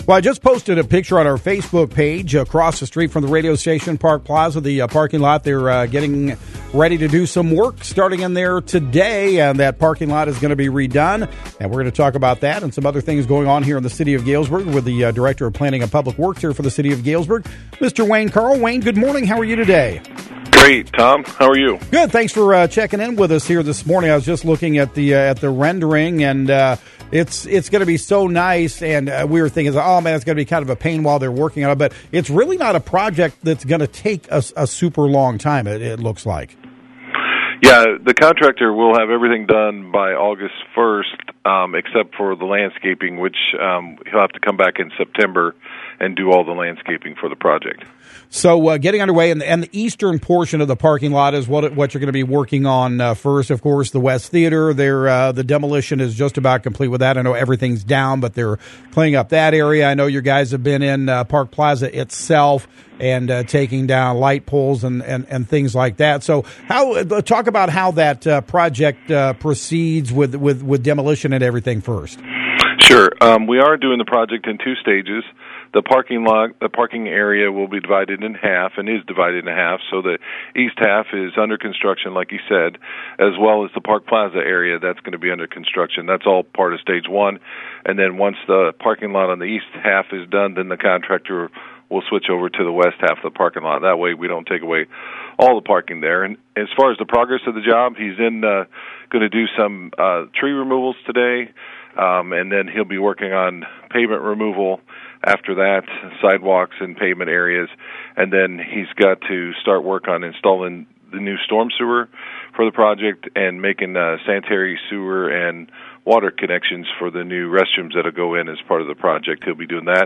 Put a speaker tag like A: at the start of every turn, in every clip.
A: Well, I just posted a picture on our Facebook page across the street from the radio station, Park Plaza, the parking lot. They're getting ready to do some work starting in there today, and that parking lot is going to be redone. And we're going to talk about that and some other things going on here in the city of Galesburg with the Director of Planning and Public Works here for the city of Galesburg, Mr. Wayne Carl. Wayne, good morning. How are you today?
B: Great, Tom. How are you?
A: Good. Thanks for checking in with us here this morning. I was just looking at the rendering, and it's going to be so nice. And we were thinking, oh man, it's going to be kind of a pain while they're working on it. But it's really not a project that's going to take a super long time. It looks like.
B: Yeah, the contractor will have everything done by August 1st, except for the landscaping, which he'll have to come back in September and do all the landscaping for the project.
A: So getting underway, and the eastern portion of the parking lot is what you're going to be working on first. Of course, the West Theater, the demolition is just about complete with that. I know everything's down, but they're cleaning up that area. I know you guys have been in Park Plaza itself and taking down light poles and things like that. So talk about how that project proceeds with demolition and everything first.
B: Sure. We are doing the project in two stages. The parking area will be divided in half and is divided in half. So the east half is under construction, like you said, as well as the Park Plaza area that's going to be under construction. That's all part of stage one. And then once the parking lot on the east half is done, then the contractor will switch over to the west half of the parking lot. That way we don't take away all the parking there. And as far as the progress of the job, he's going to do some tree removals today, and then he'll be working on pavement removal after that, sidewalks and pavement areas, and then he's got to start work on installing the new storm sewer for the project and making sanitary sewer and water connections for the new restrooms that'll go in as part of the project. He'll be doing that.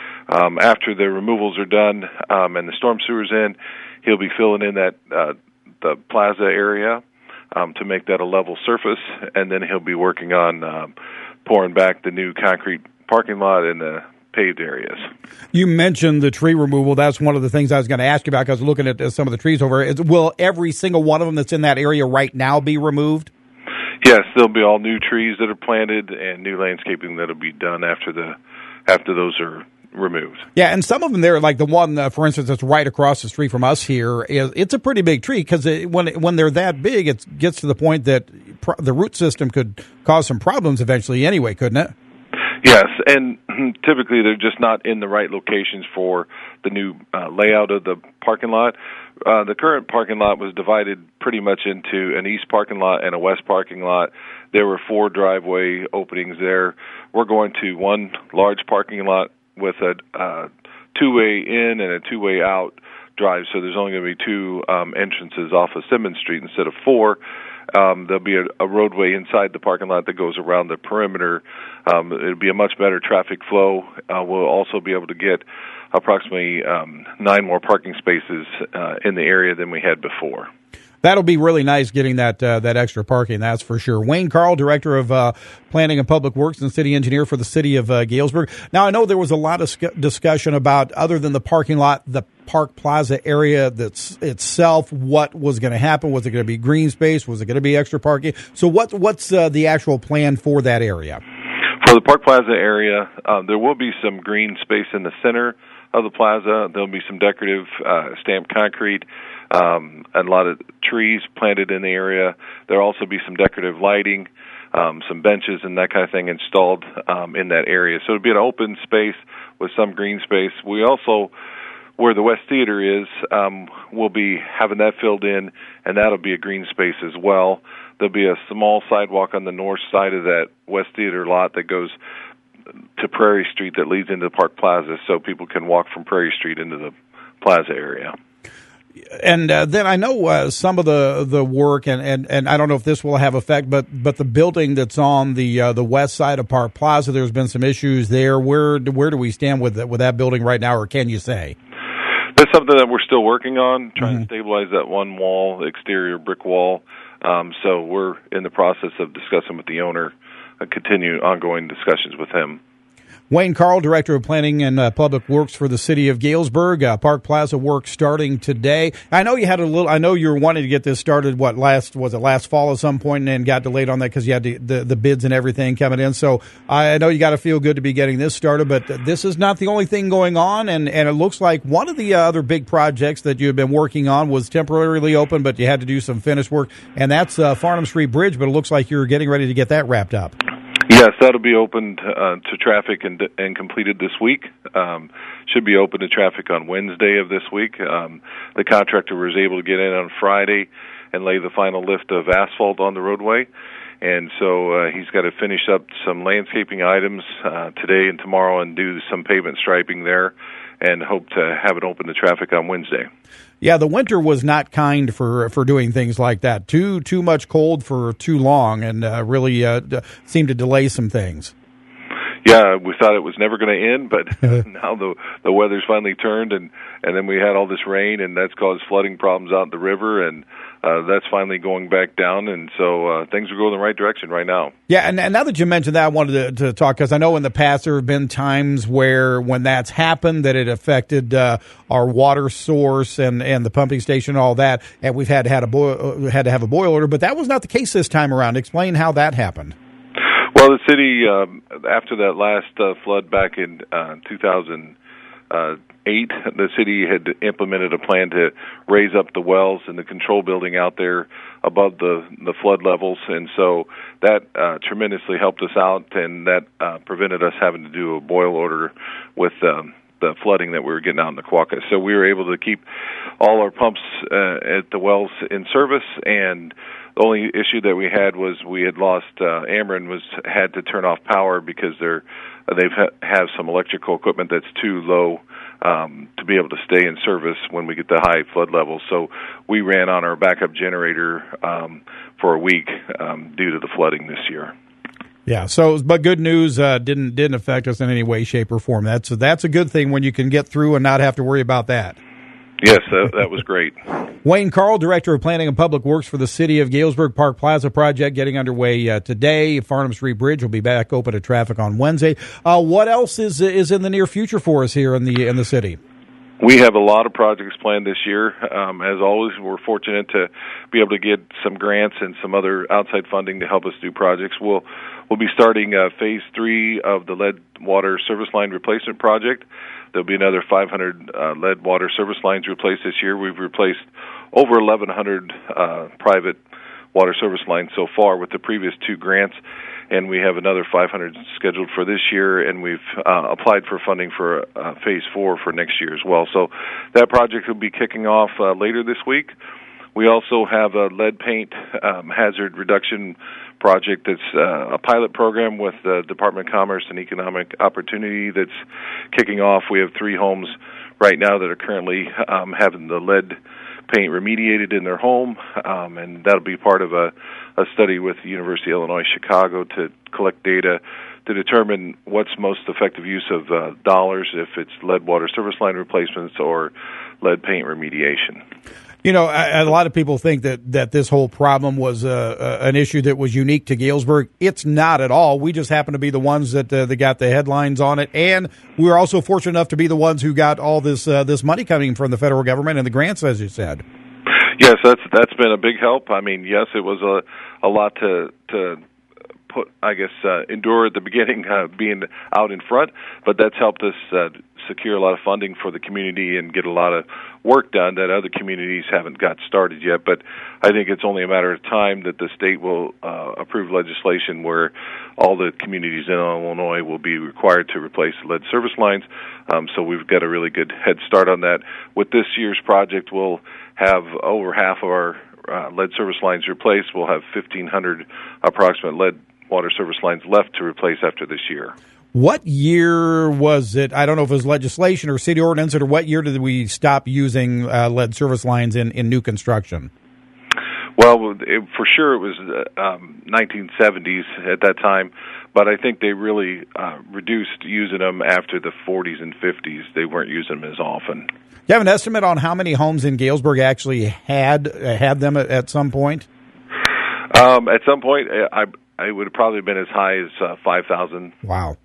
B: After the removals are done and the storm sewer's in, he'll be filling in that the plaza area to make that a level surface, and then he'll be working on pouring back the new concrete parking lot and the paved areas.
A: You mentioned the tree removal. That's one of the things I was going to ask you about, because I was looking at some of the trees over. Will every single one of them that's in that area right now be removed?
B: Yes, there'll be all new trees that are planted and new landscaping that'll be done after those are removed. Yeah,
A: and some of them there, like the one, for instance, that's right across the street from us here, it's a pretty big tree, because when they're that big, it gets to the point that the root system could cause some problems eventually anyway, couldn't it?
B: Yes, and typically they're just not in the right locations for the new layout of the parking lot. The current parking lot was divided pretty much into an east parking lot and a west parking lot. There were 4 driveway openings there. We're going to one large parking lot with a two-way in and a two-way out drive, so there's only going to be 2 entrances off of Simmons Street instead of 4. There'll be a roadway inside the parking lot that goes around the perimeter. It'll be a much better traffic flow. We'll also be able to get approximately 9 more parking spaces in the area than we had before.
A: That'll be really nice getting that extra parking, that's for sure. Wayne Carl, Director of Planning and Public Works and City Engineer for the City of Galesburg. Now, I know there was a lot of discussion about, other than the parking lot, the Park Plaza area that's itself, what was going to happen. Was it going to be green space? Was it going to be extra parking? So what's the actual plan for that area?
B: For the Park Plaza area, there will be some green space in the center of the plaza. There'll be some decorative stamped concrete, and a lot of trees planted in the area. There'll also be some decorative lighting, some benches and that kind of thing installed in that area. So it'll be an open space with some green space. We also, where the West Theater is, we'll be having that filled in, and that'll be a green space as well. There'll be a small sidewalk on the north side of that West Theater lot that goes to Prairie Street that leads into the Park Plaza, so people can walk from Prairie Street into the plaza area.
A: And then I know some of the work, and I don't know if this will have effect, but the building that's on the west side of Park Plaza, there's been some issues there. Where do we stand with that building right now, or can you say?
B: That's something that we're still working on, trying to stabilize that one wall, exterior brick wall. So we're in the process of discussing with the owner, continue ongoing discussions with him.
A: Wayne Carl, Director of Planning and Public Works for the City of Galesburg. Park Plaza work starting today. I know you had I know you were wanting to get this started. Last fall at some point, and then got delayed on that because you had the bids and everything coming in. So I know you got to feel good to be getting this started. But this is not the only thing going on, and it looks like one of the other big projects that you have been working on was temporarily open, but you had to do some finished work, and that's Farnham Street Bridge. But it looks like you're getting ready to get that wrapped up.
B: Yes, that'll be opened to traffic and completed this week. Should be open to traffic on Wednesday of this week. The contractor was able to get in on Friday and lay the final lift of asphalt on the roadway. And so he's got to finish up some landscaping items today and tomorrow and do some pavement striping there, and hope to have it open to traffic on Wednesday.
A: Yeah, the winter was not kind for doing things like that. Too much cold for too long, and really seemed to delay some things.
B: Yeah, we thought it was never going to end, but now the weather's finally turned, and then we had all this rain, and that's caused flooding problems out in the river, and that's finally going back down, and so things are going in the right direction right now.
A: Yeah, and now that you mentioned that, I wanted to talk, because I know in the past there have been times when that's happened, that it affected our water source and the pumping station and all that, and we've had to have a boil order, but that was not the case this time around. Explain how that happened.
B: Well, the city, after that last flood back in 2008, the city had implemented a plan to raise up the wells in the control building out there above the flood levels, and so that tremendously helped us out, and that prevented us having to do a boil order with the flooding that we were getting out in the Quokka. So we were able to keep all our pumps at the wells in service, and the only issue that we had was we had lost Ameren had to turn off power because they've have some electrical equipment that's too low to be able to stay in service when we get the high flood levels. So we ran on our backup generator for a week due to the flooding this year.
A: Yeah. So, but good news, didn't affect us in any way, shape, or form. That's a good thing when you can get through and not have to worry about that.
B: Yes, that was great.
A: Wayne Carl, Director of Planning and Public Works for the City of Galesburg. Park Plaza project getting underway today. Farnham Street Bridge will be back open to traffic on Wednesday. What else is in the near future for us here in the city?
B: We have a lot of projects planned this year. As always, we're fortunate to be able to get some grants and some other outside funding to help us do projects. We'll be starting Phase 3 of the lead water service line replacement project. There'll be another 500 lead water service lines replaced this year. We've replaced over 1,100 private water service lines so far with the previous 2 grants, and we have another 500 scheduled for this year, and we've applied for funding for Phase 4 for next year as well. So that project will be kicking off later this week. We also have a lead paint hazard reduction project that's a pilot program with the Department of Commerce and Economic Opportunity that's kicking off. We have 3 homes right now that are currently having the lead paint remediated in their home, and that'll be part of a study with the University of Illinois Chicago to collect data to determine what's most effective use of dollars, if it's lead water service line replacements or lead paint remediation.
A: You know, a lot of people think that this whole problem was an issue that was unique to Galesburg. It's not at all. We just happen to be the ones that got the headlines on it, and we were also fortunate enough to be the ones who got all this money coming from the federal government and the grants, as you said.
B: Yes, that's been a big help. I mean, yes, it was a lot to endure at the beginning, being out in front, but that's helped us secure a lot of funding for the community and get a lot of work done that other communities haven't got started yet. But I think it's only a matter of time that the state will approve legislation where all the communities in Illinois will be required to replace lead service lines. So we've got a really good head start on that. With this year's project, we'll have over half of our lead service lines replaced. We'll have 1,500 approximate lead water service lines left to replace after this year.
A: What year was it? I don't know if it was legislation or city ordinance, or what year did we stop using lead service lines in new construction?
B: Well, for sure it was 1970s at that time, but I think they really reduced using them after the 40s and 50s. They weren't using them as often. Do
A: you have an estimate on how many homes in Galesburg actually had them at some point?
B: At some point, I would have probably been as high as 5,000.
A: Wow.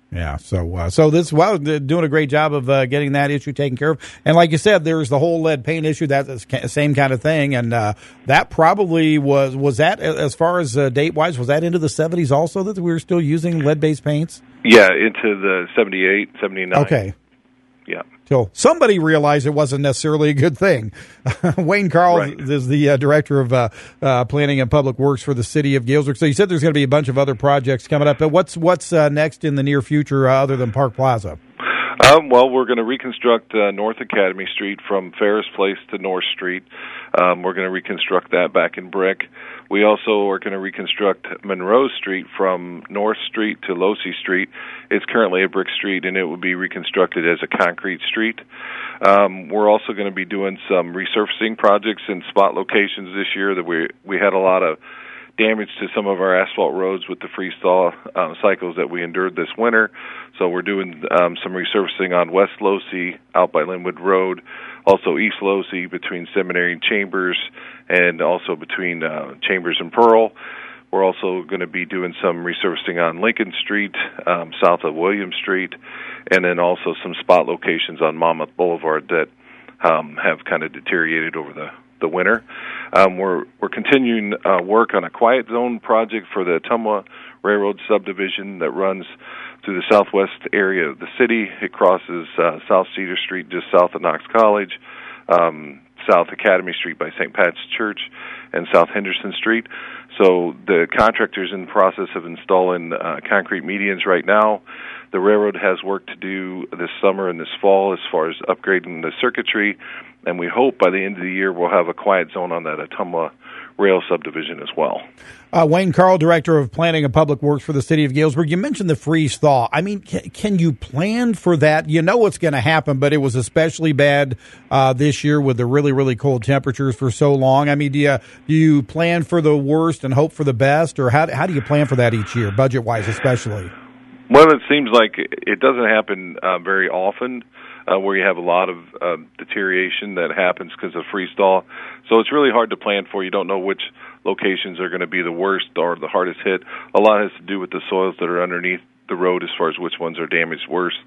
A: Yeah, so this they're doing a great job of getting that issue taken care of. And like you said, there's the whole lead paint issue. That's the same kind of thing. And that probably was that, as far as date-wise, was that into the 70s also that we were still using lead-based paints?
B: Yeah, into the 78, 79.
A: Okay.
B: Yeah.
A: Till somebody realized it wasn't necessarily a good thing. Wayne Carl is the director of planning and public works for the city of Galesburg. So you said there's going to be a bunch of other projects coming up. But what's next in the near future other than Park Plaza?
B: Well, we're going to reconstruct North Academy Street from Ferris Place to North Street. We're going to reconstruct that back in brick. We also are going to reconstruct Monroe Street from North Street to Losey Street. It's currently a brick street, and it will be reconstructed as a concrete street. We're also going to be doing some resurfacing projects in spot locations this year. That we had a lot of damage to some of our asphalt roads with the freeze-thaw cycles that we endured this winter. So we're doing some resurfacing on West Losey out by Linwood Road, also East Losey between Seminary and Chambers, and also between Chambers and Pearl. We're also going to be doing some resurfacing on Lincoln Street, south of William Street, and then also some spot locations on Monmouth Boulevard that have kind of deteriorated over the winter. We're continuing work on a quiet zone project for the Ottumwa Railroad subdivision that runs through the southwest area of the city. It crosses South Cedar Street just south of Knox College, South Academy Street by St. Pat's Church, and South Henderson Street. So the contractor's in the process of installing concrete medians right now. The railroad has work to do this summer and this fall as far as upgrading the circuitry, and we hope by the end of the year we'll have a quiet zone on that Ottumwa Rail subdivision as well.
A: Wayne Carl, Director of Planning and Public Works for the City of Galesburg. You mentioned the freeze-thaw. I mean, can you plan for that? You know what's going to happen, but it was especially bad this year with the really, really cold temperatures for so long. I mean, do you plan for the worst and hope for the best, or how do you plan for that each year, budget-wise especially?
B: Well, it seems like it doesn't happen very often where you have a lot of deterioration that happens because of freeze-thaw. So it's really hard to plan for. You don't know which locations are going to be the worst or the hardest hit. A lot has to do with the soils that are underneath the road as far as which ones are damaged worse.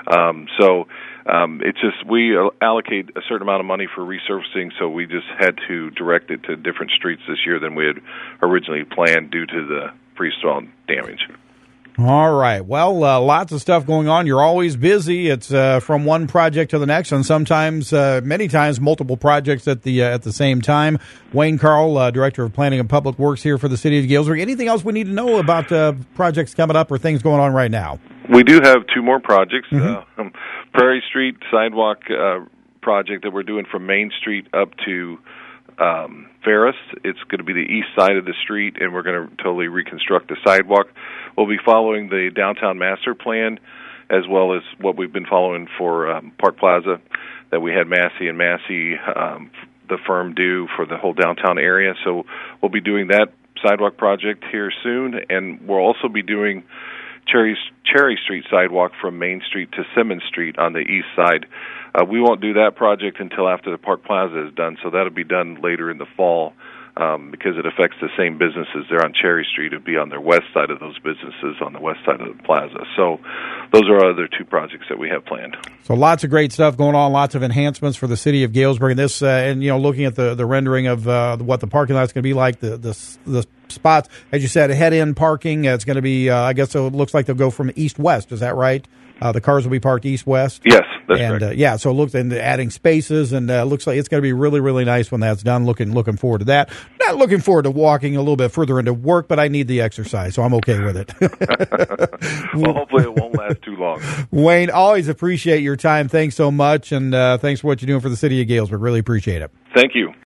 B: It's just we allocate a certain amount of money for resurfacing, so we just had to direct it to different streets this year than we had originally planned due to the freeze-thaw damage.
A: All right. Well, lots of stuff going on. You're always busy. It's from one project to the next, and sometimes, many times, multiple projects at the same time. Wayne Carl, Director of Planning and Public Works here for the City of Galesburg. Anything else we need to know about projects coming up or things going on right now?
B: We do have two more projects. Prairie Street sidewalk project that we're doing from Main Street up to Ferris. It's going to be the east side of the street, and we're going to totally reconstruct the sidewalk. We'll be following the downtown master plan, as well as what we've been following for Park Plaza, that we had Massey and Massey, the firm, do for the whole downtown area. So we'll be doing that sidewalk project here soon, and we'll also be doing Cherry Street sidewalk from Main Street to Simmons Street on the east side. We won't do that project until after the Park Plaza is done, so that'll be done later in the fall because it affects the same businesses. They're on Cherry Street. It'll be on the west side of those businesses on the west side of the plaza. So those are our other two projects that we have planned. So
A: lots of great stuff going on, lots of enhancements for the City of Galesburg. And this, looking at the rendering of what the parking lot's going to be like, the spots, as you said, head-in parking. It's going to be, I guess it looks like they'll go from east-west. Is that right? The cars will be parked east-west?
B: Yes, that's correct.
A: So it looks, and adding spaces, and looks like it's going to be really, really nice when that's done. Looking forward to that. Not looking forward to walking a little bit further into work, but I need the exercise, so I'm okay with it.
B: Well, hopefully it won't last too long.
A: Wayne, always appreciate your time. Thanks so much, and thanks for what you're doing for the City of Galesburg. Really appreciate it.
B: Thank you.